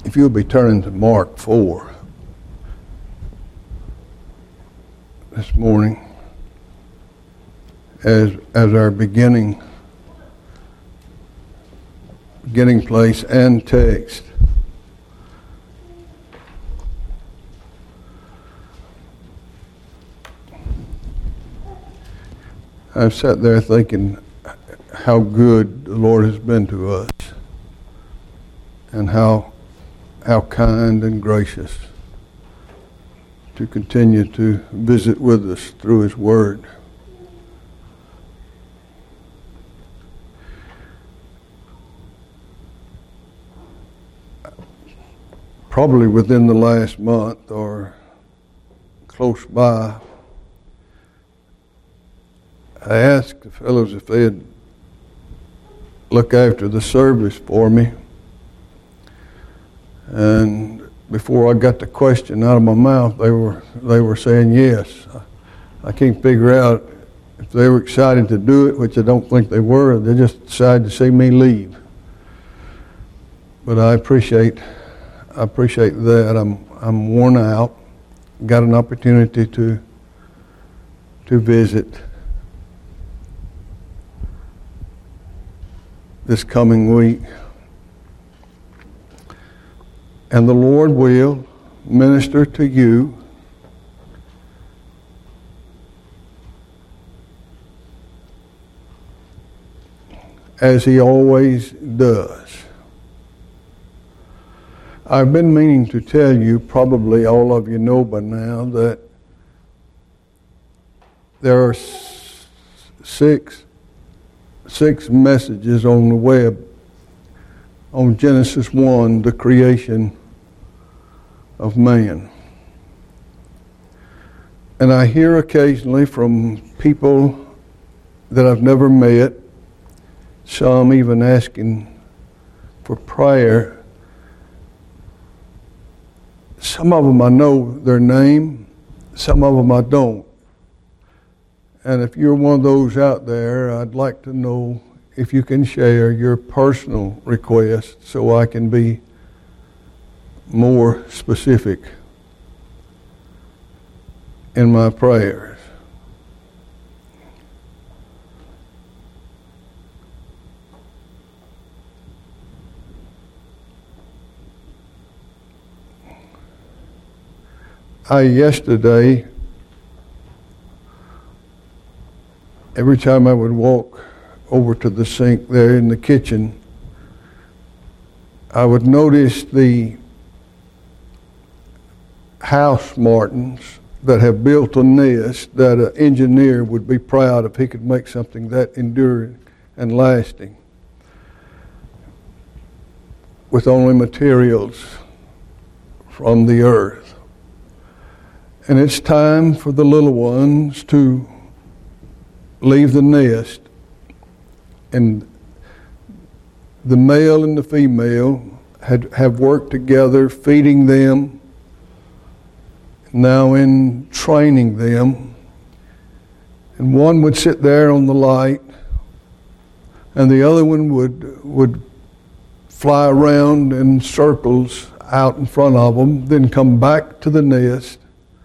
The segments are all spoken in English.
If you'll be turning to Mark 4 this morning as our beginning place and text. I've sat there thinking how good the Lord has been to us and how kind and gracious to continue to visit with us through His Word. Probably within the last month or close by, I asked the fellows if they'd look after the service for me. And before I got the question out of my mouth, they were saying yes. I can't figure out if they were excited to do it, which I don't think they were. They just decided to see me leave. But I appreciate that. I'm worn out. Got an opportunity to visit this coming week. And the Lord will minister to you as He always does. I've been meaning to tell you, probably all of you know by now, that there are six messages on the web on Genesis 1, the creation of man. And I hear occasionally from people that I've never met, some even asking for prayer. Some of them I know their name, some of them I don't. And if you're one of those out there, I'd like to know if you can share your personal request so I can be more specific in my prayers. Yesterday, every time I would walk over to the sink there in the kitchen, I would notice the house martins that have built a nest that an engineer would be proud if he could make something that enduring and lasting with only materials from the earth. And it's time for the little ones to leave the nest, and the male and the female have worked together, feeding them, now in training them. And one would sit there on the light, and the other one would fly around in circles out in front of them, then come back to the nest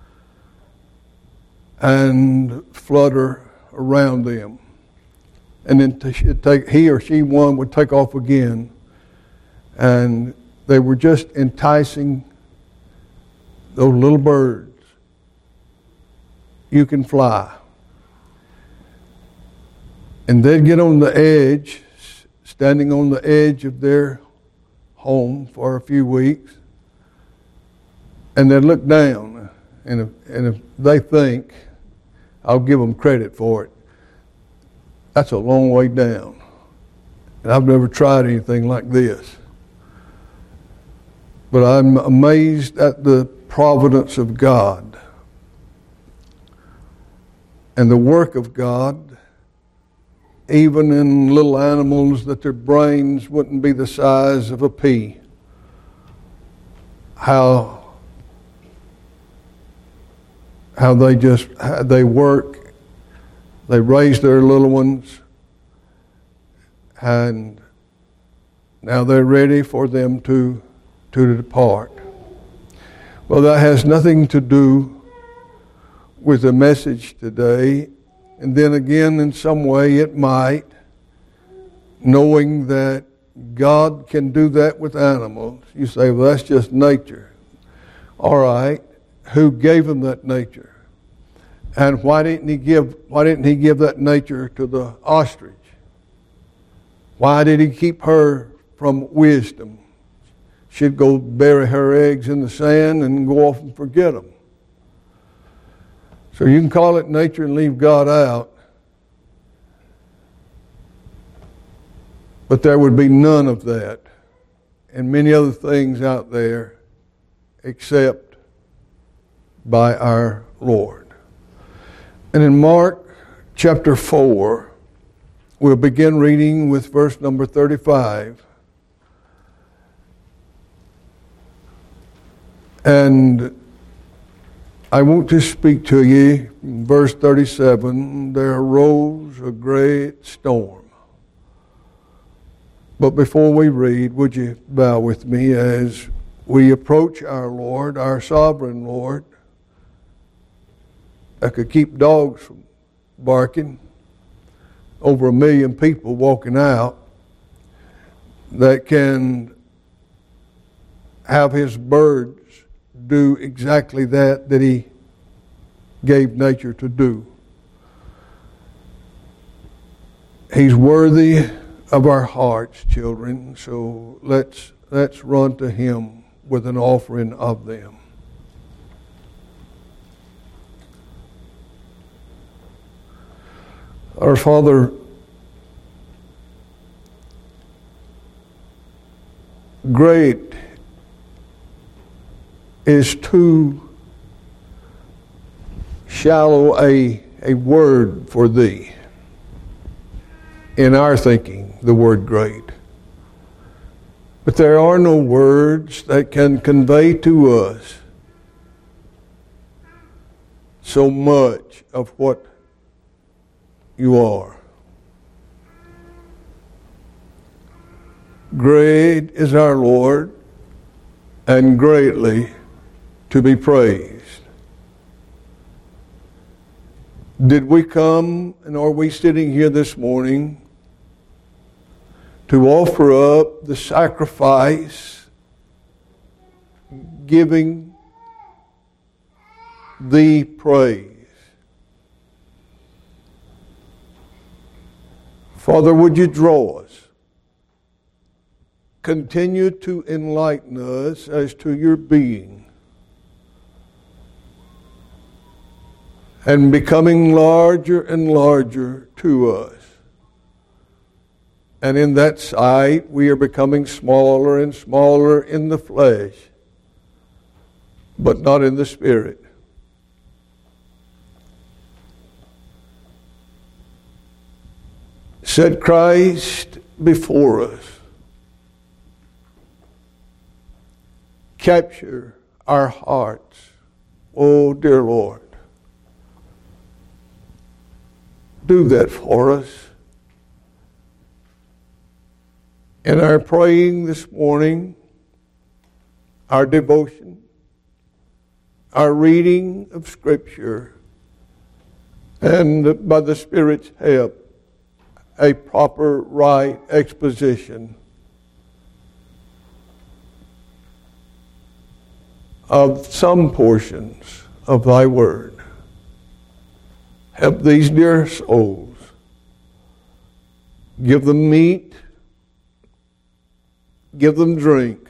and flutter around them. And then he or she one would take off again. And they were just enticing those little birds. You can fly. And they'd get on the edge, standing on the edge of their home for a few weeks, and they'd look down. And if they think, I'll give them credit for it, that's a long way down. And I've never tried anything like this. But I'm amazed at the providence of God and the work of God, even in little animals that their brains wouldn't be the size of a pea. How they work, they raise their little ones, and now they're ready for them to to depart. Well, that has nothing to do with the message today. And then again, in some way it might, knowing that God can do that with animals. You say, well, that's just nature. All right, who gave him that nature? And why didn't he give that nature to the ostrich? Why did he keep her from wisdom? She'd go bury her eggs in the sand and go off and forget them. So you can call it nature and leave God out. But there would be none of that and many other things out there except by our Lord. And in Mark chapter 4, we'll begin reading with verse number 35. And I want to speak to you, verse 37, there arose a great storm. But before we read, would you bow with me as we approach our Lord, our sovereign Lord, that could keep dogs from barking, over 1 million people walking out, that can have his birds do exactly that he gave nature to do. He's worthy of our hearts, children, so let's run to him with an offering of them. Our Father, great is too shallow a word for thee. In our thinking, the word great. But there are no words that can convey to us so much of what you are. Great is our Lord, and greatly to be praised. Did we come, and are we sitting here this morning to offer up the sacrifice, giving thee praise? Father, would you draw us? Continue to enlighten us as to your being, and becoming larger and larger to us. And in that sight, we are becoming smaller and smaller in the flesh, but not in the spirit. Set Christ before us. Capture our hearts, oh dear Lord. Do that for us. In our praying this morning, our devotion, our reading of Scripture, and by the Spirit's help, a proper right exposition of some portions of thy word. Help these dear souls. Give them meat. Give them drink.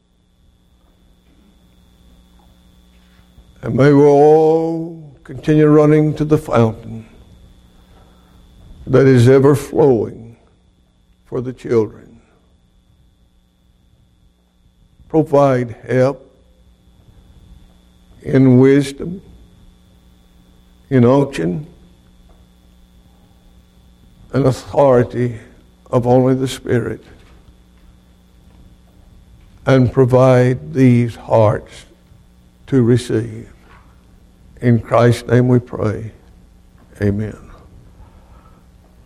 And may we all continue running to the fountain that is ever flowing for the children. Provide help in wisdom, in unction, and authority of only the Spirit. And provide these hearts to receive. In Christ's name we pray. Amen.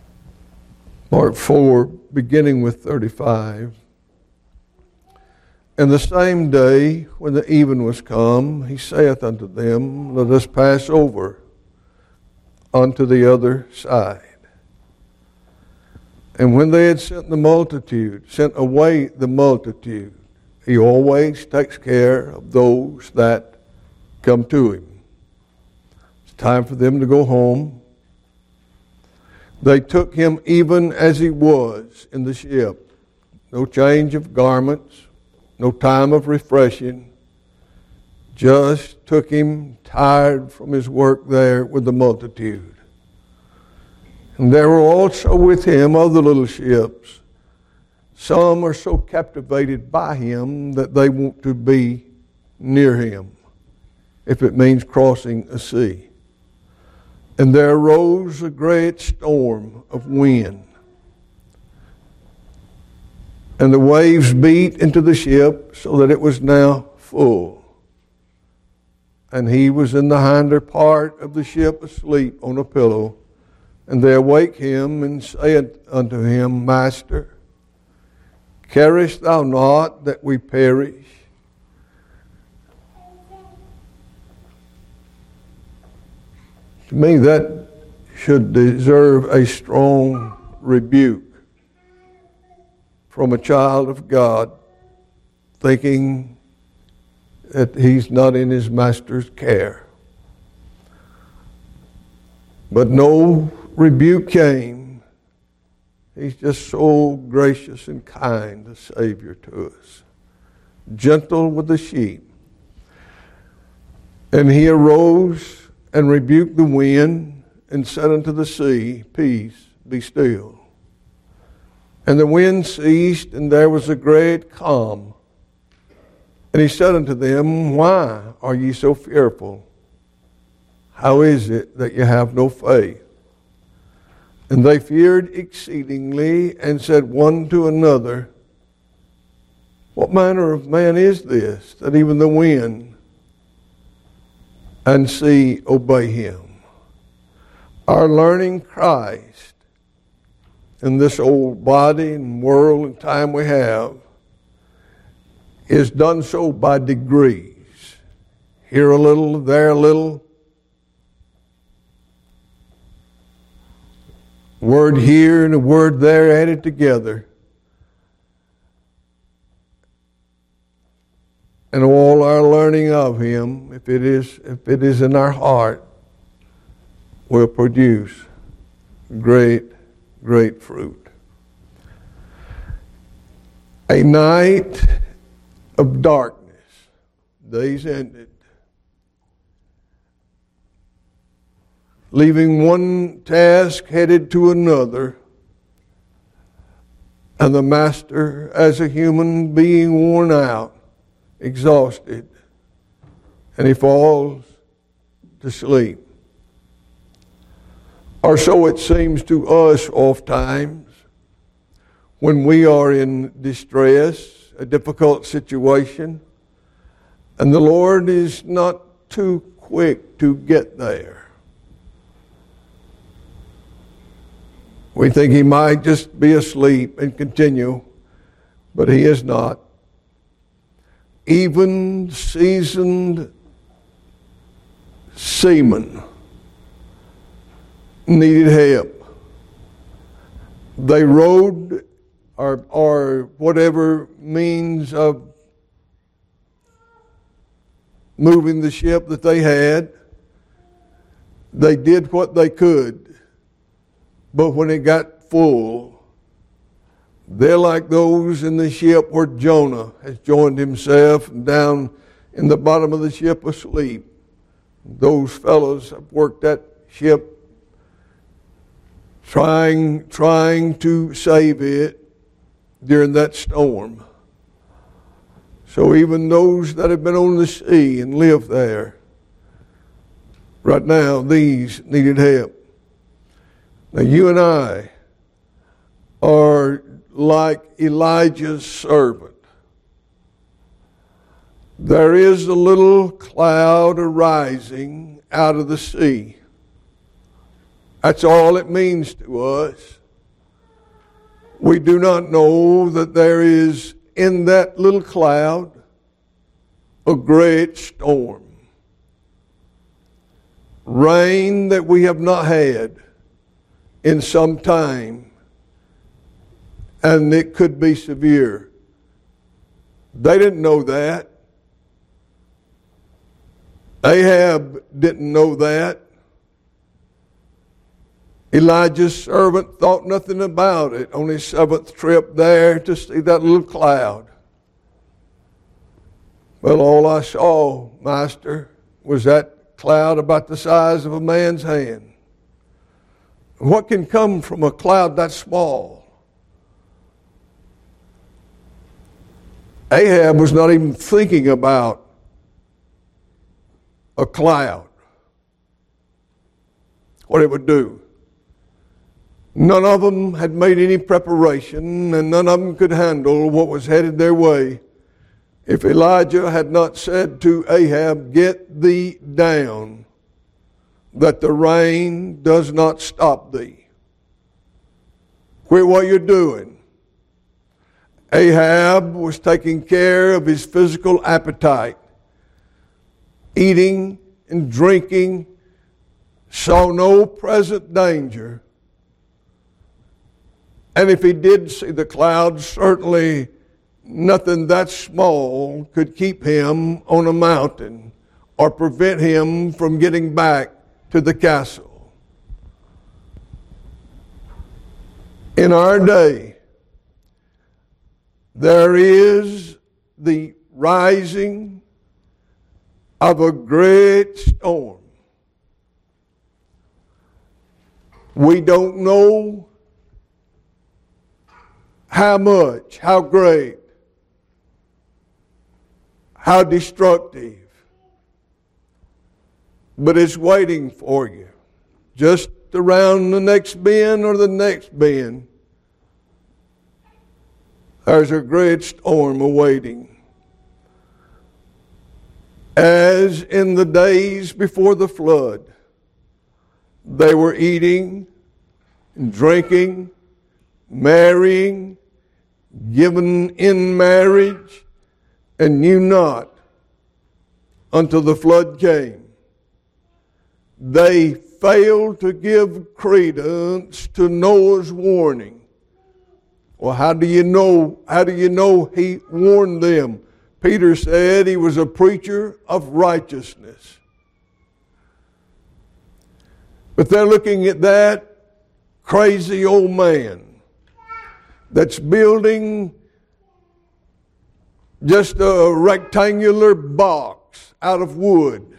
Mark 4, beginning with 35. And the same day, when the even was come, he saith unto them, Let us pass over unto the other side. And when they had sent away the multitude, he always takes care of those that come to him. It's time for them to go home. They took him even as he was in the ship. No change of garments, no time of refreshing. Just took him tired from his work there with the multitude. And there were also with him other little ships. Some are so captivated by him that they want to be near him, if it means crossing a sea. And there arose a great storm of wind. And the waves beat into the ship so that it was now full. And he was in the hinder part of the ship asleep on a pillow. And they awake him and say unto him, Master, carest thou not that we perish? To me, that should deserve a strong rebuke from a child of God, thinking that he's not in his master's care. But no rebuke came. He's just so gracious and kind, the Savior to us. Gentle with the sheep. And he arose and rebuked the wind and said unto the sea, Peace, be still. And the wind ceased, and there was a great calm. And he said unto them, Why are ye so fearful? How is it that ye have no faith? And they feared exceedingly, and said one to another, What manner of man is this, that even the wind and sea obey him? Our learning Christ in this old body and world and time we have is done so by degrees. Here a little, there a little. Word here and a word there added together. And all our learning of him, if it is in our heart, will produce great fruit. A night of darkness. Days ended. Leaving one task headed to another. And the master, as a human being worn out, exhausted, and he falls to sleep. Or so it seems to us oftentimes when we are in distress, a difficult situation, and the Lord is not too quick to get there. We think he might just be asleep and continue, but he is not. Even seasoned seamen needed help. They rowed or whatever means of moving the ship that they had. They did what they could. But when it got full, they're like those in the ship where Jonah has joined himself down in the bottom of the ship asleep. Those fellows have worked that ship trying to save it during that storm. So even those that have been on the sea and live there, right now, these needed help. Now you and I are like Elijah's servant. There is a little cloud arising out of the sea. That's all it means to us. We do not know that there is in that little cloud a great storm. Rain that we have not had in some time, and it could be severe. They didn't know that. Ahab didn't know that. Elijah's servant thought nothing about it on his 7th trip there to see that little cloud. Well, all I saw, Master, was that cloud about the size of a man's hand. What can come from a cloud that small? Ahab was not even thinking about a cloud, what it would do. None of them had made any preparation, and none of them could handle what was headed their way. If Elijah had not said to Ahab, "Get thee down, that the rain does not stop thee. Quit what you're doing." Ahab was taking care of his physical appetite, eating and drinking, saw no present danger. And if he did see the clouds, certainly nothing that small could keep him on a mountain or prevent him from getting back to the castle. In our day, there is the rising of a great storm. We don't know how much, how great, how destructive, but it's waiting for you. Just around the next bend or the next bend, there's a great storm awaiting. As in the days before the flood, they were eating and drinking, marrying, given in marriage, and knew not until the flood came. They failed to give credence to Noah's warning. Well, how do you know he warned them? Peter said he was a preacher of righteousness. But they're looking at that crazy old man that's building just a rectangular box out of wood.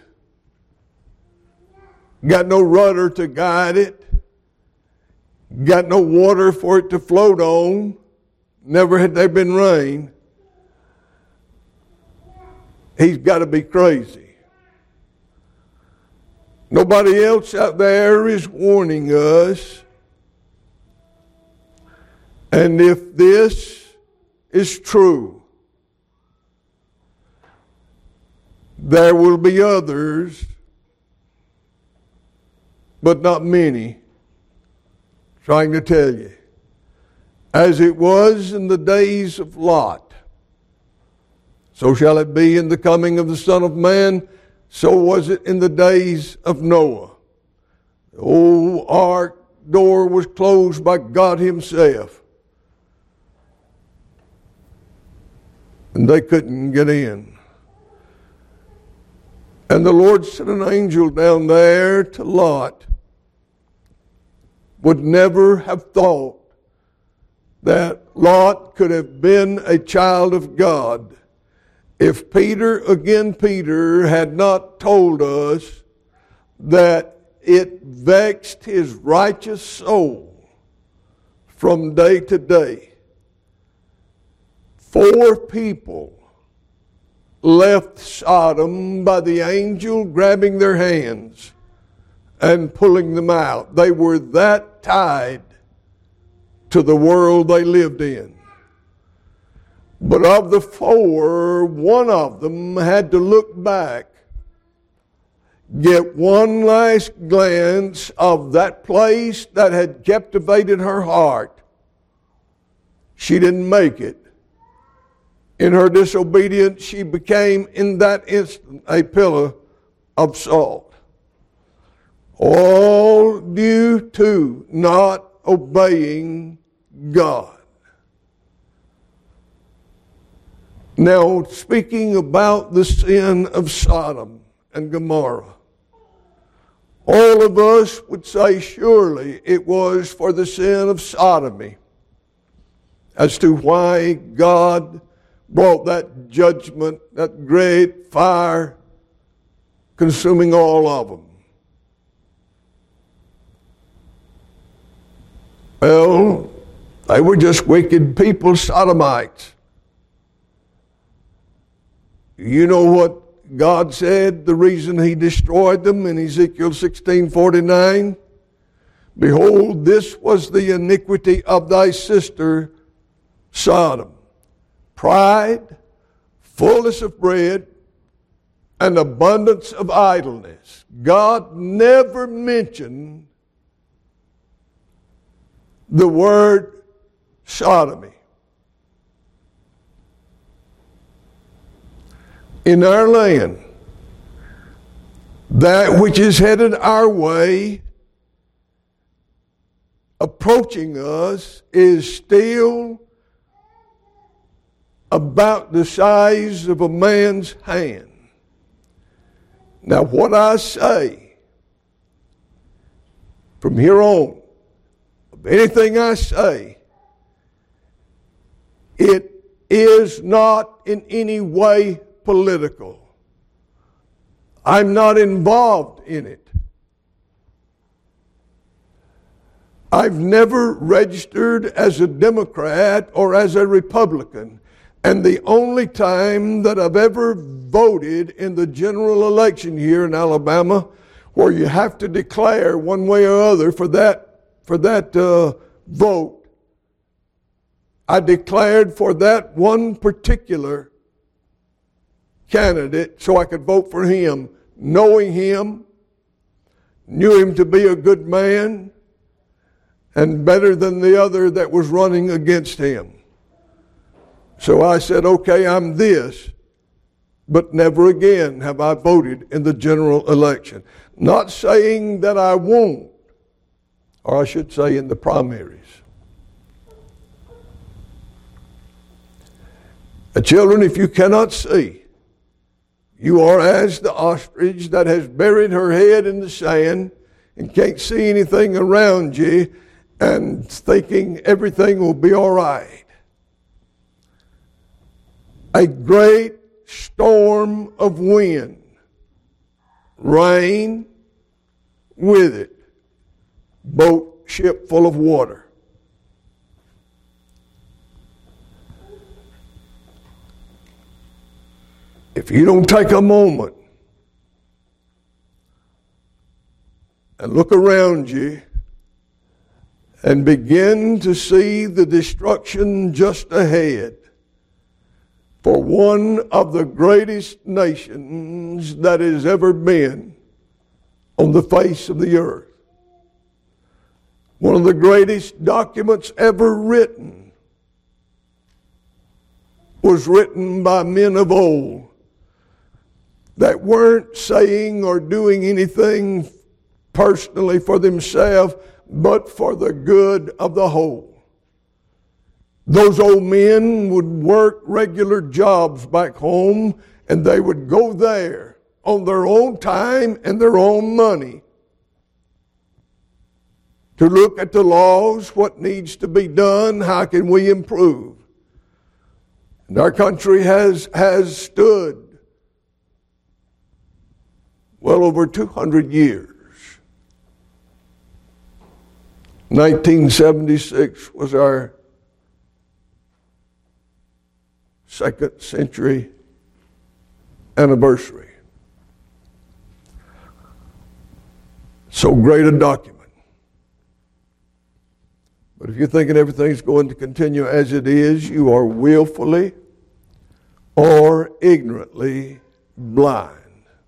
Got no rudder to guide it. Got no water for it to float on. Never had there been rain. He's got to be crazy. Nobody else out there is warning us. And if this is true, there will be others, but not many, trying to tell you. As it was in the days of Lot, so shall it be in the coming of the Son of Man. So was it in the days of Noah. The old ark door was closed by God Himself, and they couldn't get in. And the Lord sent an angel down there to Lot. Would never have thought that Lot could have been a child of God if Peter had not told us that it vexed his righteous soul from day to day. 4 people left Sodom by the angel grabbing their hands and pulling them out. They were that tied to the world they lived in. But of the 4, one of them had to look back, get one last glance of that place that had captivated her heart. She didn't make it. In her disobedience, she became in that instant a pillar of salt. All due to not obeying God. Now, speaking about the sin of Sodom and Gomorrah, all of us would say surely it was for the sin of sodomy as to why God brought that judgment, that great fire, consuming all of them. Well, they were just wicked people, sodomites. You know what God said, the reason he destroyed them in Ezekiel 16:49? Behold, this was the iniquity of thy sister Sodom. Pride, fullness of bread, and abundance of idleness. God never mentioned the word sodomy. In our land, that which is headed our way, approaching us, is still about the size of a man's hand. Now, what I say from here on, of anything I say, it is not in any way political. I'm not involved in it. I've never registered as a Democrat or as a Republican. And the only time that I've ever voted in the general election here in Alabama, where you have to declare one way or other for that vote, I declared for that one particular candidate so I could vote for him, knowing him, knew him to be a good man, and better than the other that was running against him. So I said, okay, I'm this, but never again have I voted in the general election. Not saying that I won't, or I should say in the primaries. Children, if you cannot see, you are as the ostrich that has buried her head in the sand and can't see anything around you and thinking everything will be all right. A great storm of wind, rain with it, boat, ship full of water. If you don't take a moment and look around you and begin to see the destruction just ahead for one of the greatest nations that has ever been on the face of the earth, one of the greatest documents ever written was written by men of old that weren't saying or doing anything personally for themselves, but for the good of the whole. Those old men would work regular jobs back home, and they would go there on their own time and their own money to look at the laws, what needs to be done, how can we improve. And our country has stood well over 200 years. 1976 was our second century anniversary. So great a document. But if you're thinking everything's going to continue as it is, you are willfully or ignorantly blind.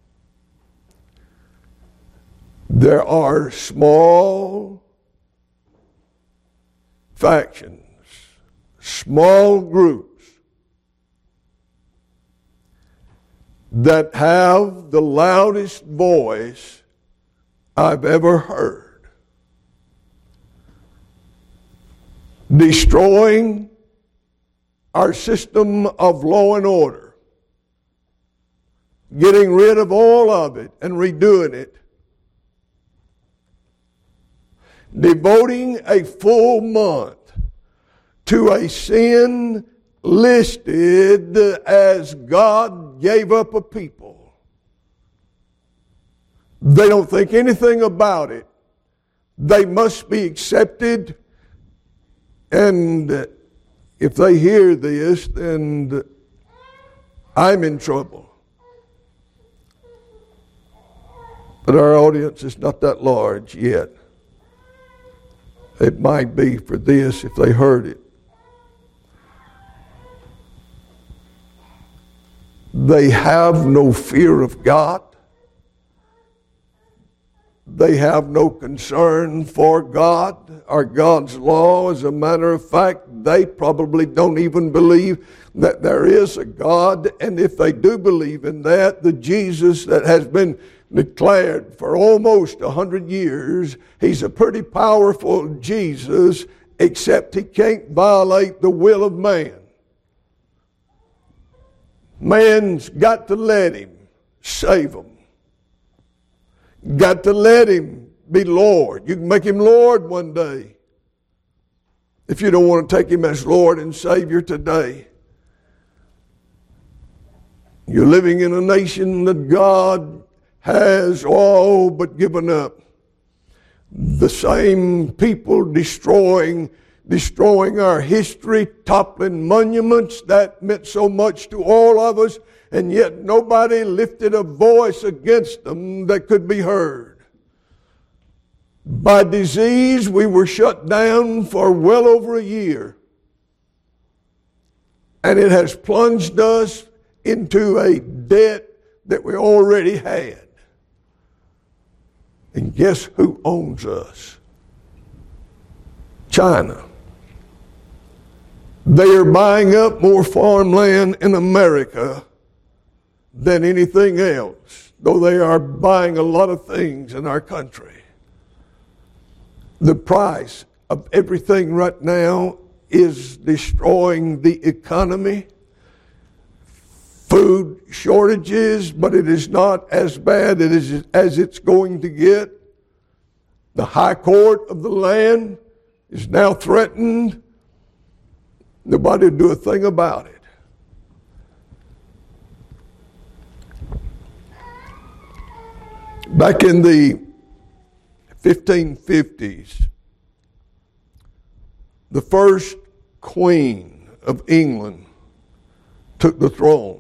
There are small factions, small groups that have the loudest voice I've ever heard, destroying our system of law and order, getting rid of all of it and redoing it, devoting a full month to a sin listed as God gave up a people. They don't think anything about it. They must be accepted. And if they hear this, then I'm in trouble. But our audience is not that large yet. It might be for this if they heard it. They have no fear of God. They have no concern for God or God's law. As a matter of fact, they probably don't even believe that there is a God. And if they do believe in that, the Jesus that has been declared for almost 100 years, he's a pretty powerful Jesus, except he can't violate the will of man. Man's got to let him save them. Got to let him be Lord. You can make him Lord one day. If you don't want to take him as Lord and Savior today. You're living in a nation that God has all but given up. The same people destroying our history, toppling monuments that meant so much to all of us, and yet nobody lifted a voice against them that could be heard. By disease, we were shut down for well over a year, and it has plunged us into a debt that we already had. And guess who owns us? China. They are buying up more farmland in America than anything else, though they are buying a lot of things in our country. The price of everything right now is destroying the economy. Food shortages, but it is not as bad as it's going to get. The High Court of the land is now threatened. Nobody will do a thing about it. Back in the 1550s, the first queen of England took the throne.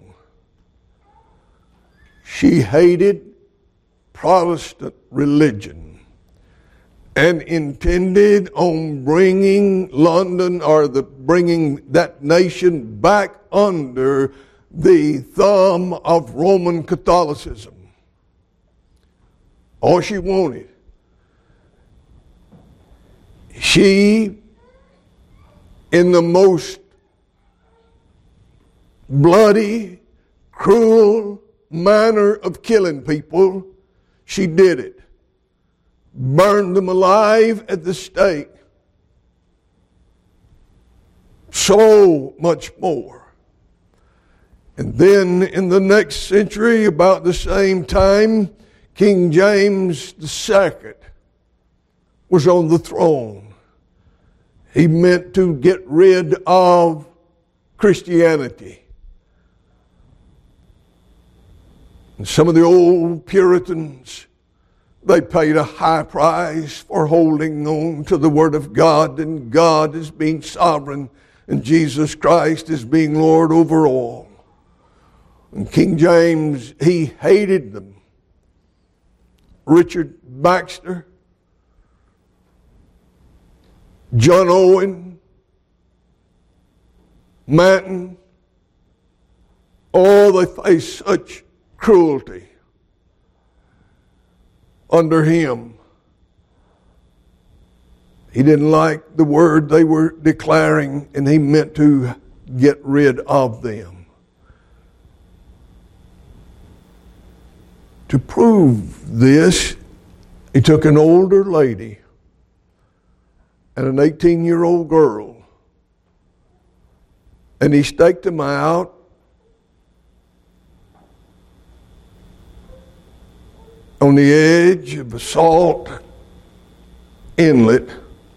She hated Protestant religion and intended on bringing London bringing that nation back under the thumb of Roman Catholicism. All she wanted. She, in the most bloody, cruel manner of killing people, she did it. Burned them alive at the stake. So much more. And then in the next century, about the same time, King James II was on the throne. He meant to get rid of Christianity. And some of the old Puritans, they paid a high price for holding on to the Word of God, and God as being sovereign, and Jesus Christ as being Lord over all. And King James, he hated them. Richard Baxter, John Owen, Manton, all they faced such cruelty under him. He didn't like the word they were declaring, and he meant to get rid of them. To prove this, he took an older lady and an 18-year-old girl, and he staked them out on the edge of a salt inlet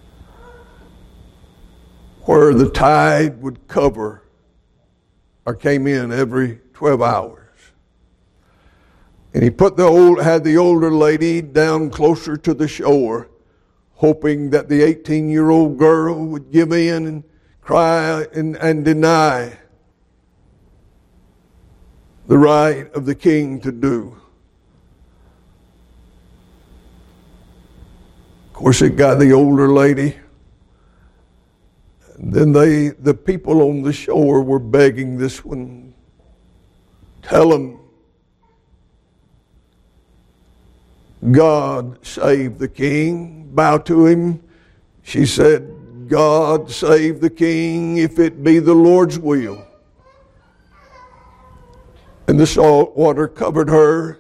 where the tide would cover or came in every 12 hours. And he had the older lady down closer to the shore, hoping that the 18-year-old girl would give in and cry and deny the right of the king to do. Of course, it got the older lady. Then the people on the shore were begging this one, tell him, God save the king. Bow to him. She said, God save the king if it be the Lord's will. And the salt water covered her.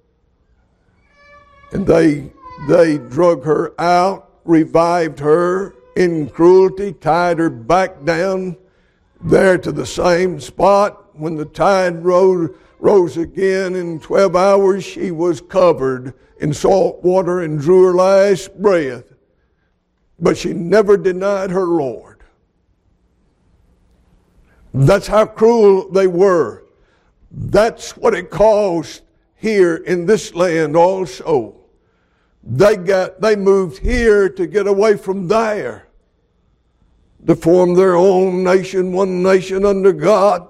And they drug her out, revived her in cruelty, tied her back down there to the same spot. When the tide rose again in 12 hours, she was covered in salt water and drew her last breath. But she never denied her Lord. That's how cruel they were. That's what it caused here in this land also. They moved here to get away from there, to form their own nation, one nation under God.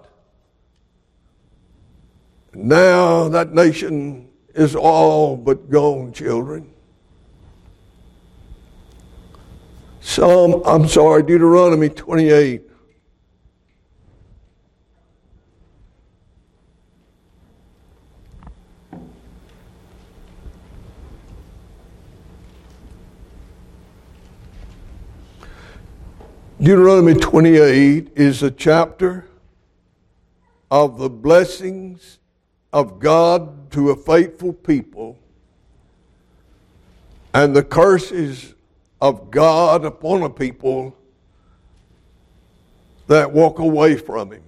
Now that nation is all but gone, children. Deuteronomy 28. Deuteronomy 28 is a chapter of the blessings of God to a faithful people and the curses of God upon a people that walk away from Him.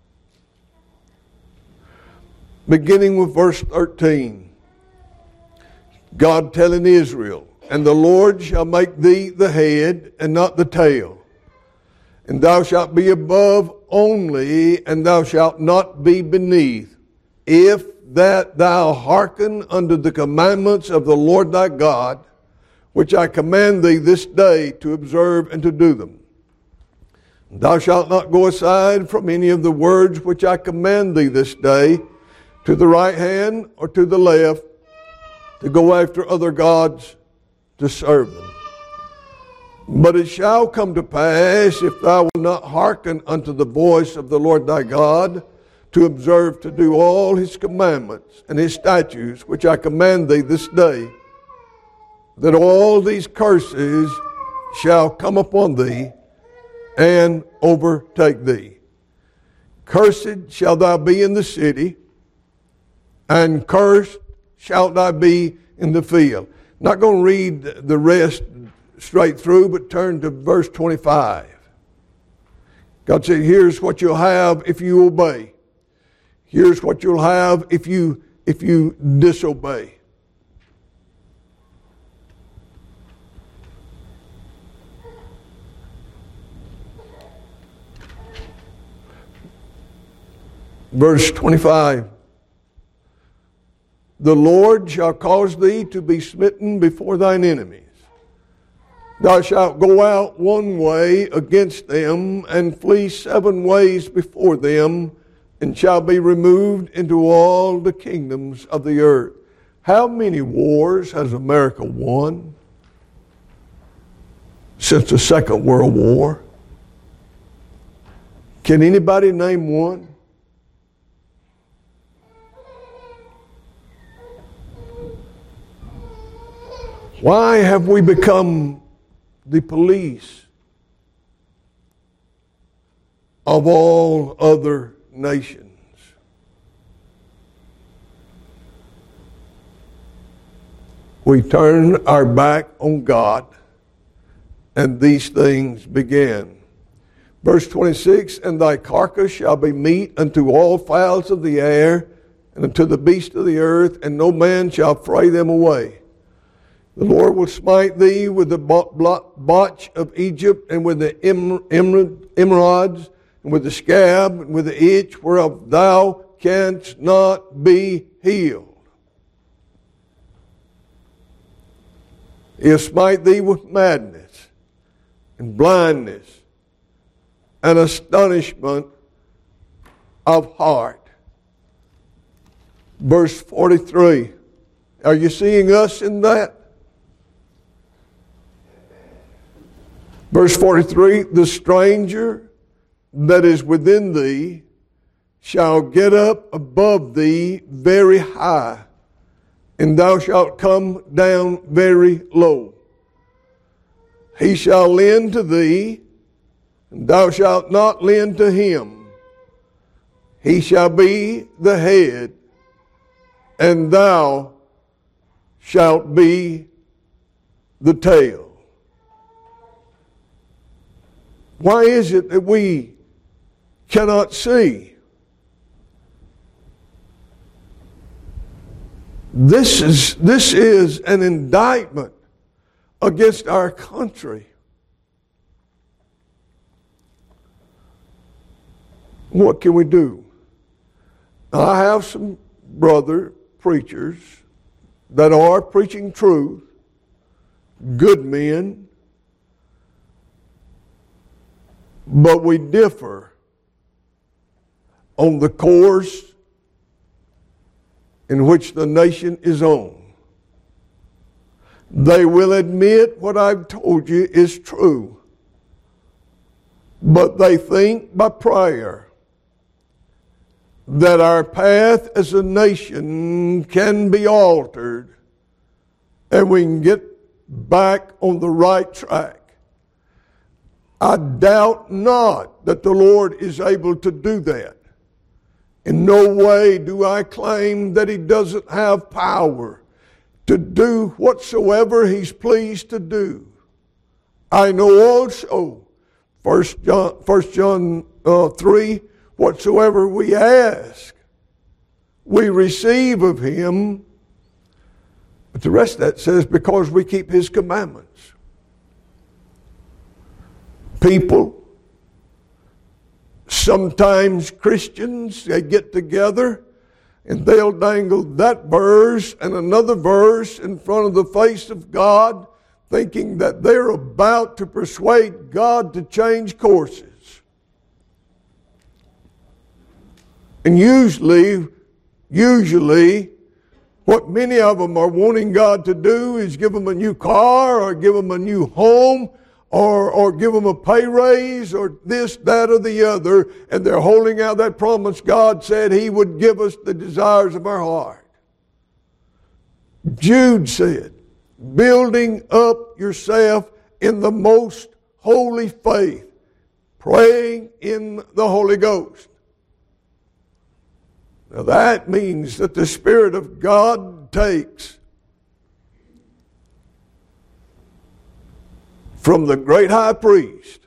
Beginning with verse 13, God telling Israel, and the Lord shall make thee the head and not the tail, and thou shalt be above only, and thou shalt not be beneath, if that thou hearken unto the commandments of the Lord thy God, which I command thee this day to observe and to do them. Thou shalt not go aside from any of the words which I command thee this day, to the right hand or to the left, to go after other gods to serve them. But it shall come to pass, if thou wilt not hearken unto the voice of the Lord thy God, to observe to do all His commandments and His statutes, which I command thee this day, that all these curses shall come upon thee and overtake thee. Cursed shall thou be in the city, and cursed shalt thou be in the field. Not going to read the rest straight through, but turn to verse 25. God said, here's what you'll have if you obey. Here's what you'll have if you disobey. Verse 25. The Lord shall cause thee to be smitten before thine enemies. Thou shalt go out one way against them, and flee 7 ways before them, and shall be removed into all the kingdoms of the earth. How many wars has America won since the Second World War? Can anybody name one? Why have we become the police of all other nations? we turn our back on God, and these things began. Verse 26, and thy carcass shall be meat unto all fowls of the air, and unto the beasts of the earth, and no man shall fray them away. The Lord will smite thee with the botch of Egypt, and with the emerods, and with the scab, and with the itch, whereof thou canst not be healed. He'll smite thee with madness, and blindness, and astonishment of heart. Verse 43. Are you seeing us in that? Verse 43, the stranger that is within thee shall get up above thee very high, and thou shalt come down very low. He shall lend to thee, and thou shalt not lend to him. He shall be the head, and thou shalt be the tail. Why is it that we cannot see? This is an indictment against our country. What can we do? I have some brother preachers that are preaching truth, good men, but we differ on the course in which the nation is on. They will admit what I've told you is true, but they think by prayer that our path as a nation can be altered and we can get back on the right track. I doubt not that the Lord is able to do that. In no way do I claim that He doesn't have power to do whatsoever He's pleased to do. I know also, 1 John 3, whatsoever we ask, we receive of Him. But the rest of that says, because we keep His commandments. People, sometimes Christians, they get together and they'll dangle that verse and another verse in front of the face of God, thinking that they're about to persuade God to change courses. And usually, what many of them are wanting God to do is give them a new car or give them a new home or give them a pay raise or this, that, or the other, and they're holding out that promise God said He would give us the desires of our heart. Jude said, building up yourself in the most holy faith, praying in the Holy Ghost. Now that means that the Spirit of God takes from the great high priest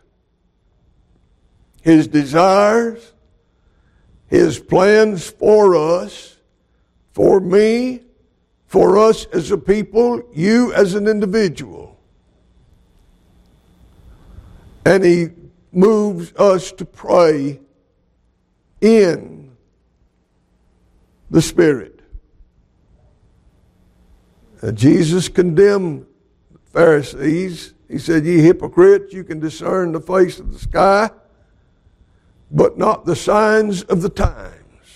his desires, his plans for us, for me, for us as a people, you as an individual. And He moves us to pray in the Spirit. Jesus condemned the Pharisees. He said, ye hypocrites, you can discern the face of the sky, but not the signs of the times.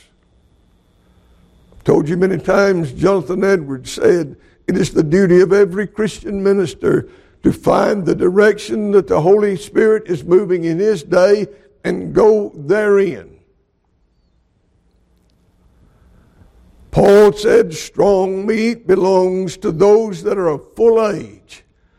I've told you many times, Jonathan Edwards said, it is the duty of every Christian minister to find the direction that the Holy Spirit is moving in his day and go therein. Paul said, strong meat belongs to those that are of full age,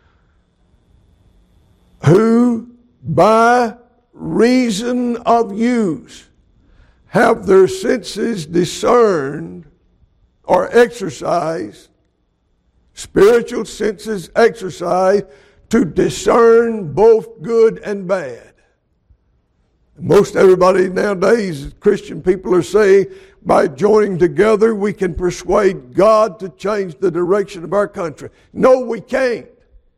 who by reason of use have their senses discerned or exercised Spiritual senses exercised to discern both good and bad. Most everybody nowadays, Christian people, are saying by joining together we can persuade God to change the direction of our country. No, we can't.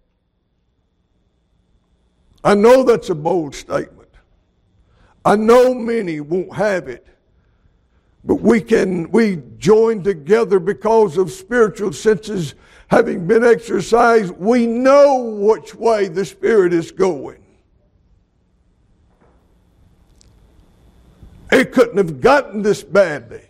I know that's a bold statement. I know many won't have it. But we join together because of spiritual senses having been exercised. We know which way the Spirit is going. It couldn't have gotten this badly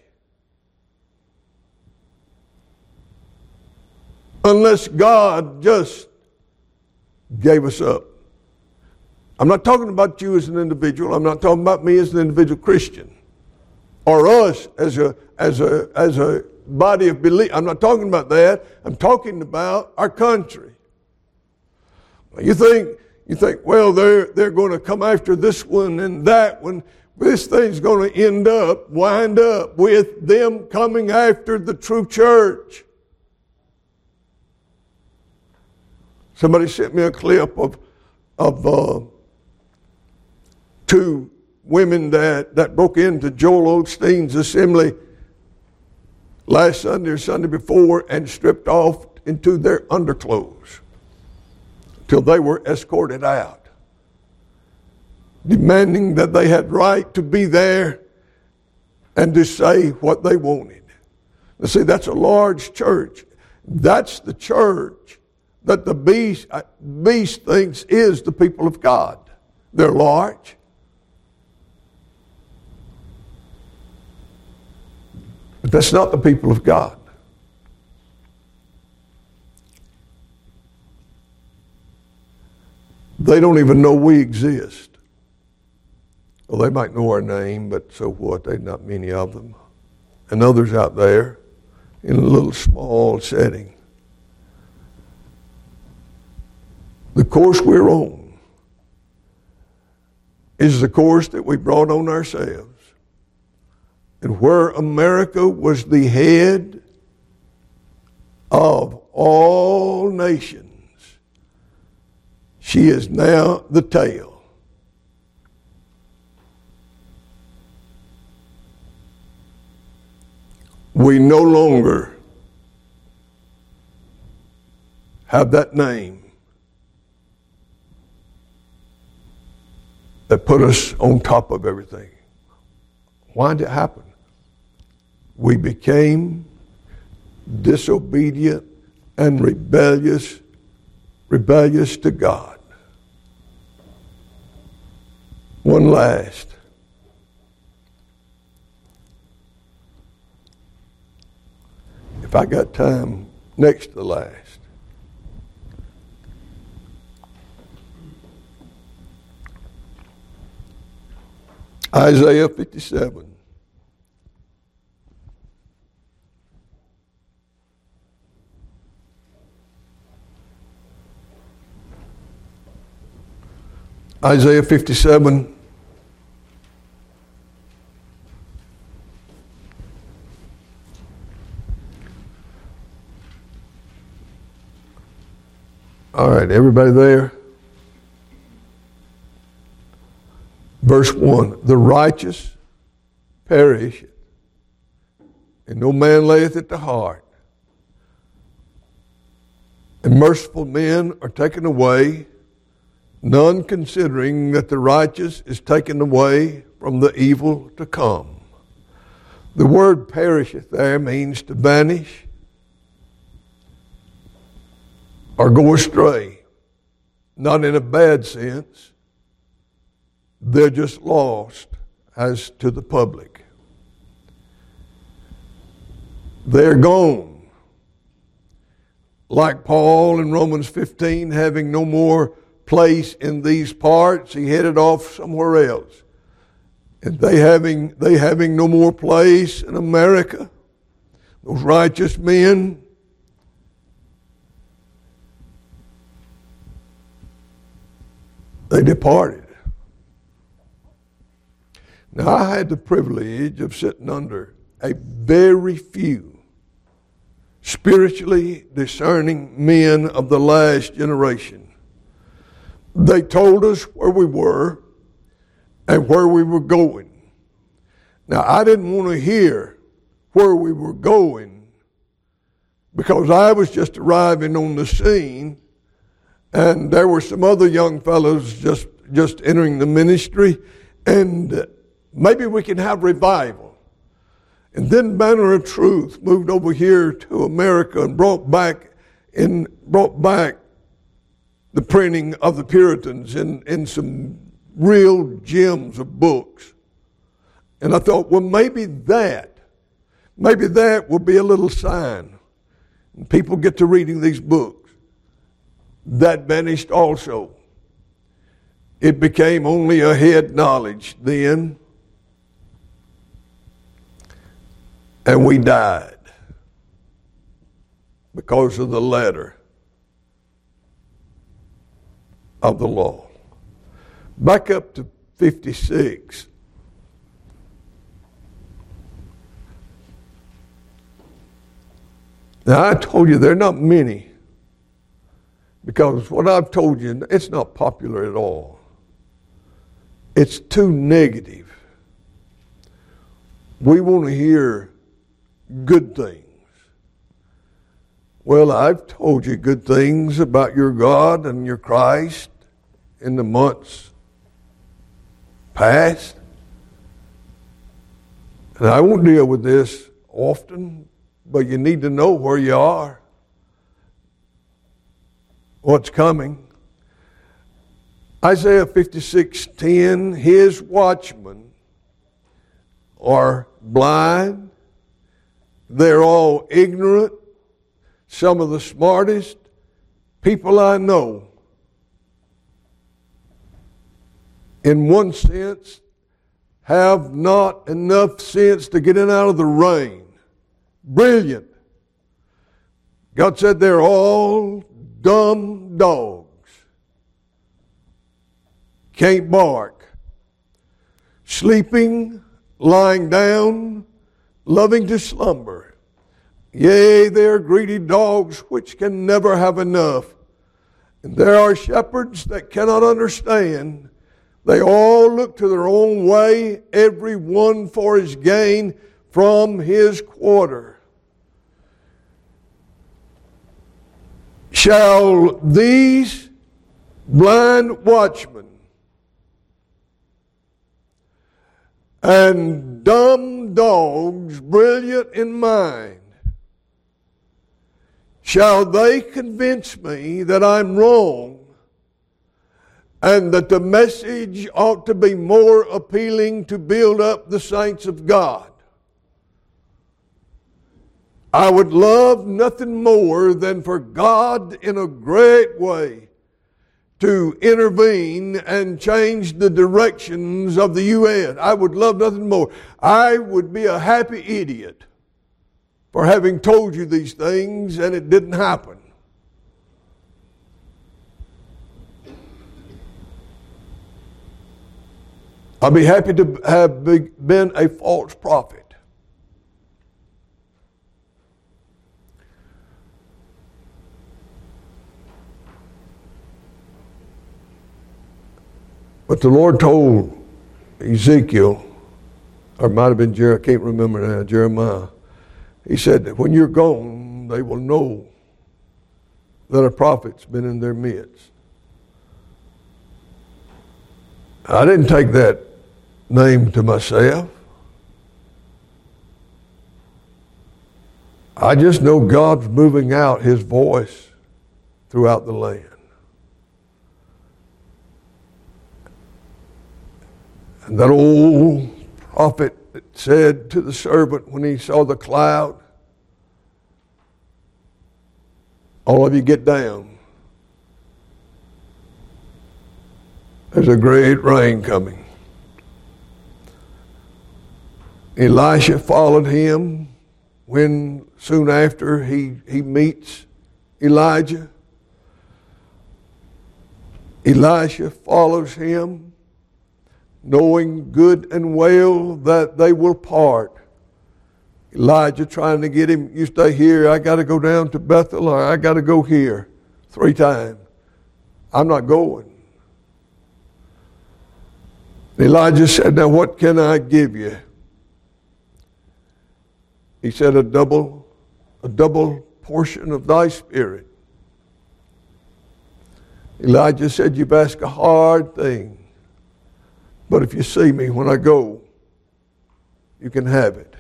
unless God just gave us up. I'm not talking about you as an individual. I'm not talking about me as an individual Christian or us as a body of belief. I'm not talking about that. I'm talking about our country. You think, well, they're going to come after this one and that one. This thing's going to wind up with them coming after the true church. Somebody sent me a clip of two women that broke into Joel Osteen's assembly last Sunday or Sunday before and stripped off into their underclothes till they were escorted out, demanding that they had right to be there and to say what they wanted. Now see, that's a large church. That's the church that the beast thinks is the people of God. They're large. But that's not the people of God. They don't even know we exist. Well, they might know our name, but so what? There's not many of them. And others out there in a little small setting. The course we're on is the course that we brought on ourselves. And where America was the head of all nations, she is now the tail. We no longer have that name that put us on top of everything. Why did it happen? We became disobedient and rebellious to God. One last. If I got time, next to last. Isaiah 57. Isaiah 57. All right, everybody there? Verse 1, the righteous perish, and no man layeth it to heart. And merciful men are taken away, none considering that the righteous is taken away from the evil to come. The word perisheth there means to vanish or go astray, not in a bad sense. They're just lost as to the public. They're gone. Like Paul in Romans 15, having no more place in these parts, he headed off somewhere else. And they having no more place in America, those righteous men, they departed. Now, I had the privilege of sitting under a very few spiritually discerning men of the last generation. They told us where we were and where we were going. Now, I didn't want to hear where we were going because I was just arriving on the scene, and there were some other young fellows just entering the ministry, and maybe we can have revival. And then Banner of Truth moved over here to America and brought back the printing of the Puritans in some real gems of books. And I thought, well, maybe that will be a little sign. And people get to reading these books. That vanished also. It became only a head knowledge then. And we died because of the letter of the law. Back up to 56. Now, I told you there are not many, because what I've told you, it's not popular at all. It's too negative. We want to hear good things. Well, I've told you good things about your God and your Christ in the months past. And I won't deal with this often, but you need to know where you are, what's coming. Isaiah 56:10, his watchmen are blind. They're all ignorant. Some of the smartest people I know, in one sense, have not enough sense to get in out of the rain. Brilliant. God said they're all dumb dogs. Can't bark. Sleeping, lying down, loving to slumber. Yea, they are greedy dogs which can never have enough. And there are shepherds that cannot understand. They all look to their own way, every one for his gain from his quarter. Shall these blind watchmen and dumb dogs, brilliant in mind, shall they convince me that I'm wrong and that the message ought to be more appealing to build up the saints of God? I would love nothing more than for God in a great way to intervene and change the directions of the U.S. I would love nothing more. I would be a happy idiot for having told you these things and it didn't happen. I'd be happy to have been a false prophet. But the Lord told Ezekiel, or it might have been Jeremiah, I can't remember now, Jeremiah. He said that when you're gone, they will know that a prophet's been in their midst. I didn't take that name to myself. I just know God's moving out his voice throughout the land. And that old prophet said to the servant when he saw the cloud, all of you get down. There's a great rain coming. Elisha followed him when soon after he meets Elijah. Elisha follows him, knowing good and well that they will part. Elijah trying to get him, you stay here, I got to go down to Bethel, or I got to go here 3 times. I'm not going. Elijah said, now what can I give you? He said, a double portion of thy spirit. Elijah said, you've asked a hard thing, but if you see me when I go, you can have it.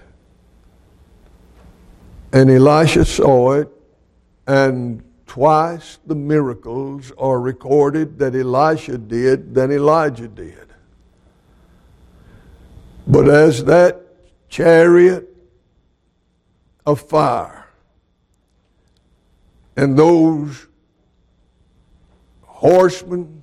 And Elisha saw it, and twice the miracles are recorded that Elisha did than Elijah did. But as that chariot of fire and those horsemen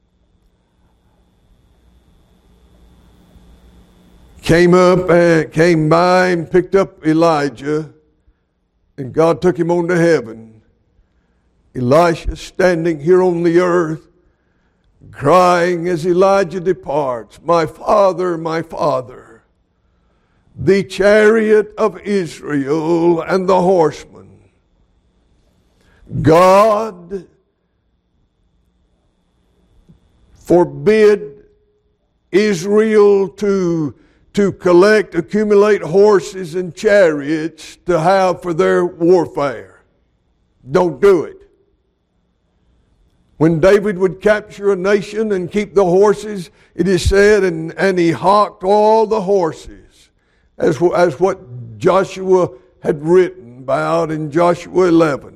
came by and picked up Elijah, and God took him on to heaven, Elisha standing here on the earth, crying as Elijah departs, my father, the chariot of Israel and the horsemen. God forbid Israel to accumulate horses and chariots to have for their warfare. Don't do it. When David would capture a nation and keep the horses, it is said, and he hocked all the horses, as what Joshua had written about in Joshua 11.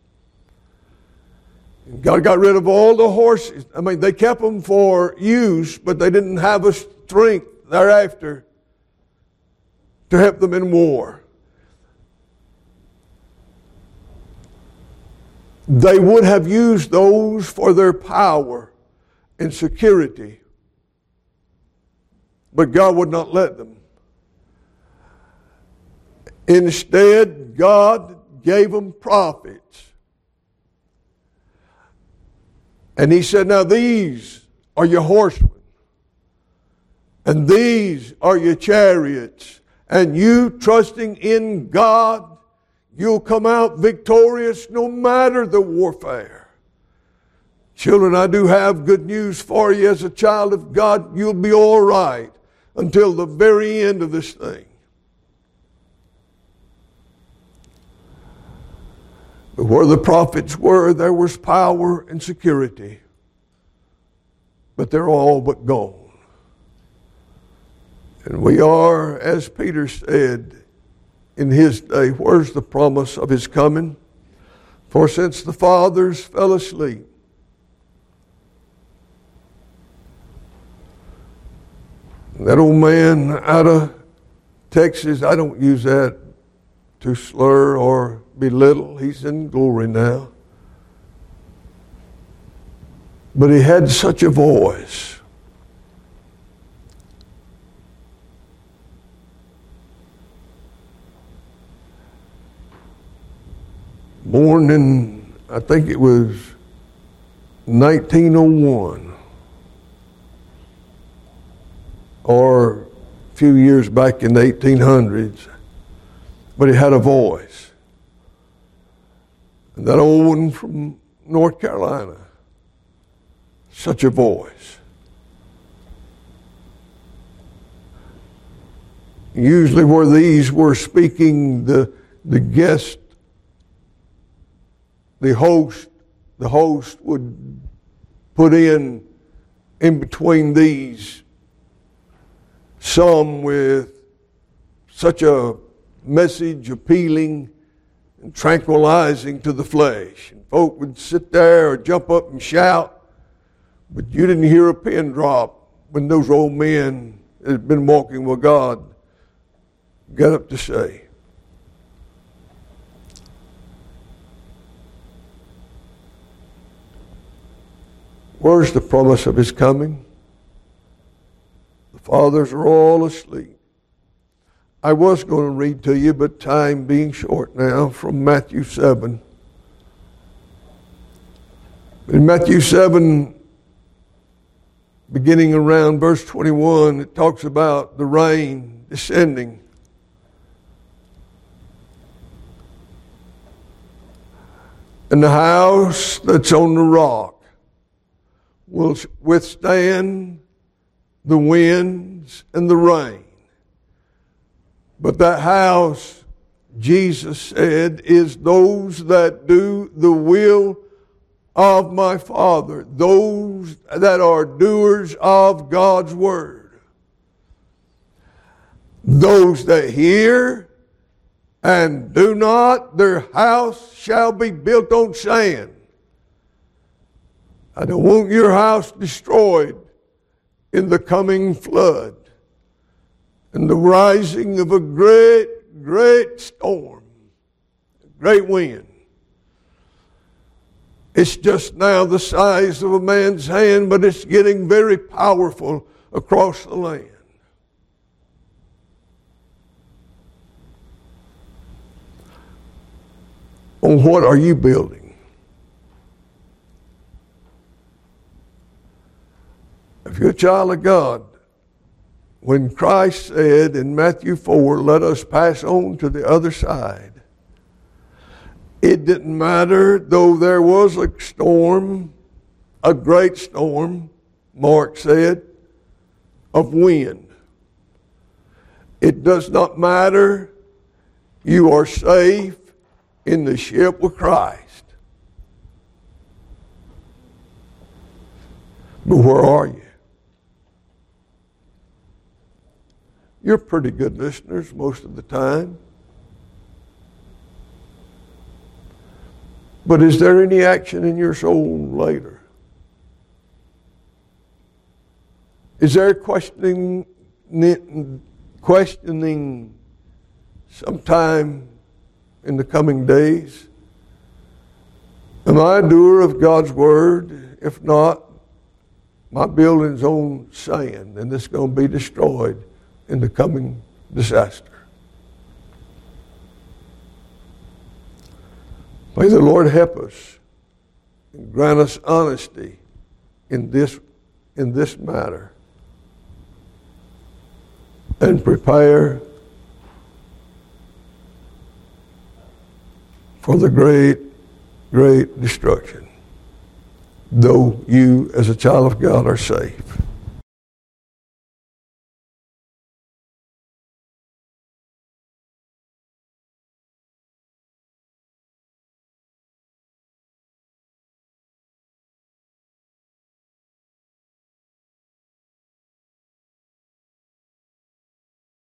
And God got rid of all the horses. I mean, they kept them for use, but they didn't have a strength thereafter to help them in war. They would have used those for their power and security, but God would not let them. Instead, God gave them prophets. And he said, now these are your horsemen, and these are your chariots, and you trusting in God, you'll come out victorious no matter the warfare. Children, I do have good news for you. As a child of God, you'll be all right until the very end of this thing. But where the prophets were, there was power and security. But they're all but gone. And we are, as Peter said, in his day, where's the promise of his coming? For since the fathers fell asleep, that old man out of Texas, I don't use that to slur or belittle. He's in glory now. But he had such a voice. Born in, I think it was 1901, or a few years back in the 1800s, but he had a voice. And that old one from North Carolina, such a voice. Usually where these were speaking, the guest, the host would put in between these some with such a message appealing and tranquilizing to the flesh. And folk would sit there or jump up and shout, but you didn't hear a pin drop when those old men that had been walking with God got up to say. Where's the promise of his coming? The fathers are all asleep. I was going to read to you, but time being short now, from Matthew 7. In Matthew 7, beginning around verse 21, it talks about the rain descending. And the house that's on the rock will withstand the winds and the rain. But that house, Jesus said, is those that do the will of my Father, those that are doers of God's word. Those that hear and do not, their house shall be built on sand. I don't want your house destroyed in the coming flood and the rising of a great, great storm, great wind. It's just now the size of a man's hand, but it's getting very powerful across the land. On what are you building? If you're a child of God, when Christ said in Matthew 4, let us pass on to the other side, it didn't matter though there was a storm, a great storm, Mark said, of wind. It does not matter. You are safe in the ship with Christ. But where are you? You're pretty good listeners most of the time. But is there any action in your soul later? Is there questioning sometime in the coming days? Am I a doer of God's word? If not, my building's on sand and it's going to be destroyed in the coming disaster. May the Lord help us and grant us honesty in this matter and prepare for the great, great destruction, though you as a child of God are safe.